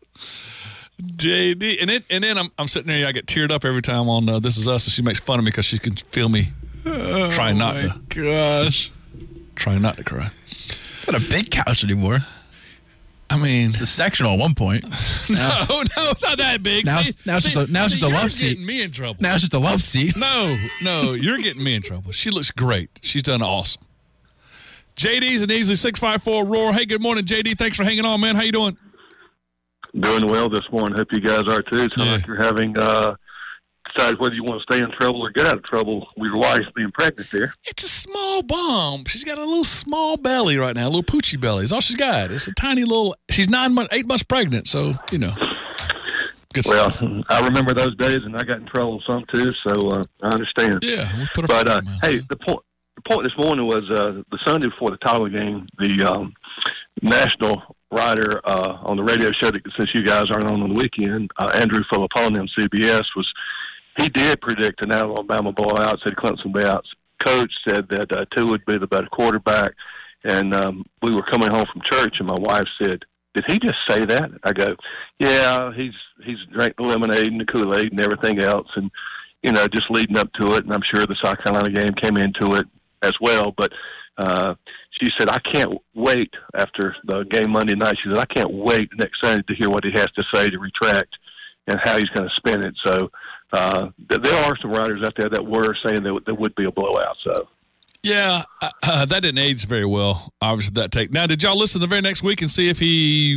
JD, and then I'm sitting there. I get teared up every time on This Is Us, and she makes fun of me because she can feel me trying not to. Gosh, trying not to cry. It's not a big couch anymore. I mean, it's a sectional at one point. No, it's not that big. Now it's just a love seat. You're getting me in trouble. Now it's just a love seat. No, you're getting me in trouble. She looks great. She's done awesome. JD's an easy 654-ROAR. Hey, good morning, JD. Thanks for hanging on, man. How you doing? Doing well this morning. Hope you guys are too. Sounds like you're having decide whether you want to stay in trouble or get out of trouble with your wife being pregnant there. It's a small bump. She's got a little small belly right now, a little poochie belly. It's all she's got. It's a tiny little. She's 8 months pregnant, so you know. Well, I remember those days, and I got in trouble some too. So I understand. Yeah, we'll put but hey, the point this morning was the Sunday before the Tyler game, the national writer on the radio show that since you guys aren't on the weekend, Andrew Filippone on CBS he did predict an Alabama blowout, said Clemson would be out. Coach said that Tua would be the better quarterback, and we were coming home from church, and my wife said, "Did he just say that?" I go, "Yeah, he's drank the lemonade and the Kool-Aid and everything else, and just leading up to it, and I'm sure the South Carolina game came into it as well, but." She said, "I can't wait after the game Monday night." She said, "I can't wait next Sunday to hear what he has to say to retract and how he's going to spin it." So there are some writers out there that were saying that there would be a blowout. So yeah, that didn't age very well. Obviously, that take. Now, did y'all listen the very next week and see if he,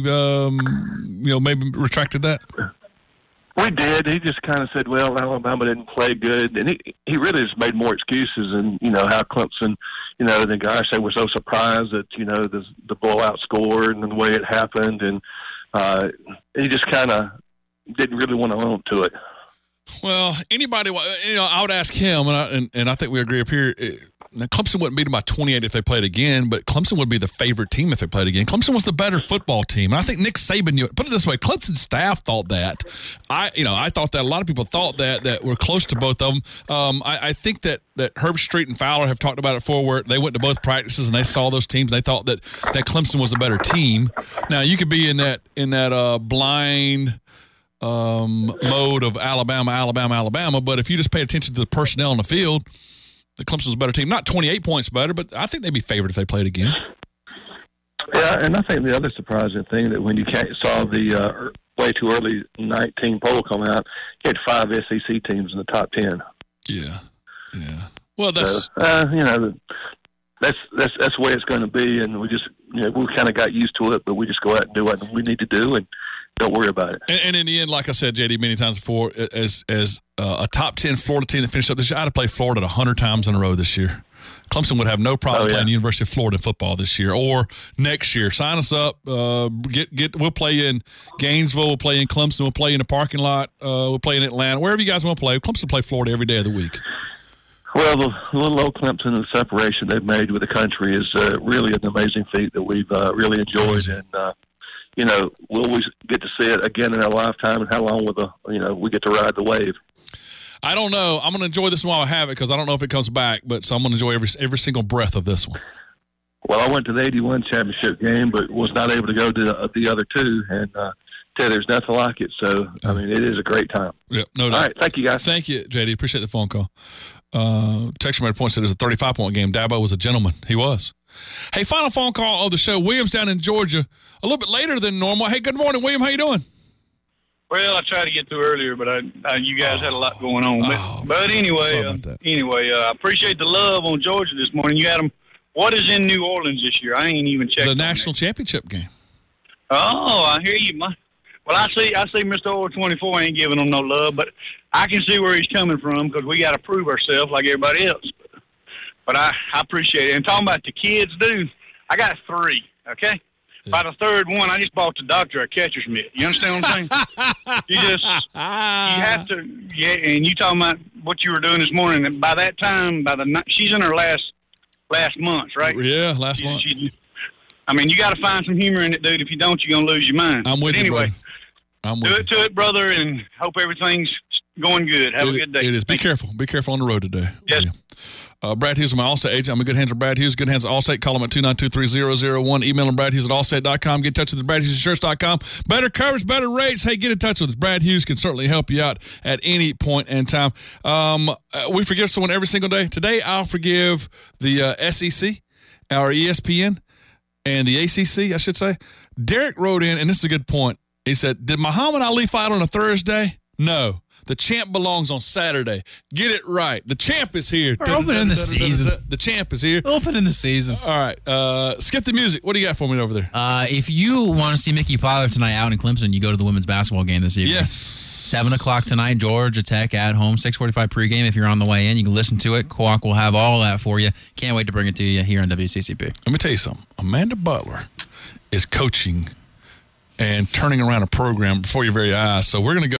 maybe retracted that? We did. He just kind of said, "Well, Alabama didn't play good," and he really just made more excuses and how Clemson, the guys they were so surprised that the blowout scored and the way it happened, and he just kind of didn't really want to own to it. Well, anybody, I would ask him, and I think we agree up here. Clemson wouldn't beat them by 28 if they played again, but Clemson would be the favorite team if they played again. Clemson was the better football team, and I think Nick Saban knew it. Put it this way, Clemson's staff thought that. I thought that a lot of people thought that were close to both of them. I think that Herb Street and Fowler have talked about it before, where they went to both practices and they saw those teams. And they thought that Clemson was a better team. Now you could be in that blind mode of Alabama, but if you just pay attention to the personnel on the field, the Clemson's a better team. Not 28 points better, but I think they'd be favored if they played again. Yeah, and I think the other surprising thing that when you saw the way too early 19 poll come out, you had 5 SEC teams in the top 10. Yeah. Well, that's that's the way it's going to be, and we just we kind of got used to it, but we just go out and do what we need to do and don't worry about it. And in the end, like I said, JD, many times before, as a top 10 Florida team that finished up this year, I'd have played Florida 100 times in a row this year. Clemson would have no problem playing University of Florida football this year or next year. Sign us up. We'll play in Gainesville. We'll play in Clemson. We'll play in the parking lot. We'll play in Atlanta. Wherever you guys want to play. Clemson play Florida every day of the week. Well, the little old Clemson and the separation they've made with the country is really an amazing feat that we've really enjoyed. And, we'll always get to see it again in our lifetime, and how long will we get to ride the wave. I don't know. I'm going to enjoy this one while I have it because I don't know if it comes back, but so I'm going to enjoy every single breath of this one. Well, I went to the 81 championship game, but was not able to go to the other two, and there's nothing like it. So, I mean, it is a great time. Yep, no doubt. All right, thank you, guys. Thank you, JD. Appreciate the phone call. Texture made a point, said it was a 35-point game. Dabo was a gentleman. He was. Hey, final phone call of the show. William's down in Georgia a little bit later than normal. Hey, good morning, William. How you doing? Well, I tried to get through earlier, but you guys had a lot going on. But anyway, I appreciate the love on Georgia this morning. You had them. What is in New Orleans this year? I ain't even checked. The national championship game. Oh, I hear you. Well, I see Mr. Over 24 ain't giving them no love, but I can see where he's coming from because we got to prove ourselves like everybody else. But I appreciate it. And talking about the kids, dude, I got 3, okay? By the third one, I just bought the doctor a catcher's mitt. You understand what I'm saying? you have to, and you talking about what you were doing this morning. And by that time, she's in her last month, right? Yeah, last month. I mean, you got to find some humor in it, dude. If you don't, you're going to lose your mind. I'm with you, anyway, brother. I'm with do you. it to it, brother, and hope everything's going good. Have a good day. It is. Be careful. Be careful on the road today. Yes. Brad Hughes is my Allstate agent. I'm in good hands with Brad Hughes. Good hands at Allstate. Call him at 292-3001. Email him Brad Hughes at allstate.com. Get in touch with BradHughesInsurance.com. Better coverage, better rates. Hey, get in touch with us. Brad Hughes can certainly help you out at any point in time. We forgive someone every single day. Today, I'll forgive the SEC, our ESPN, and the ACC, I should say. Derek wrote in, and this is a good point. He said, did Muhammad Ali fight on a Thursday? No. The champ belongs on Saturday. Get it right. The champ is here. We're opening the season. The champ is here. Opening the season. All right. Skip the music. What do you got for me over there? If you want to see Mickey Pollard tonight out in Clemson, you go to the women's basketball game this evening. Yes. 7 o'clock tonight, Georgia Tech at home, 6:45 pregame. If you're on the way in, you can listen to it. Quack will have all that for you. Can't wait to bring it to you here on WCCP. Let me tell you something. Amanda Butler is coaching and turning around a program before your very eyes. So we're going to go.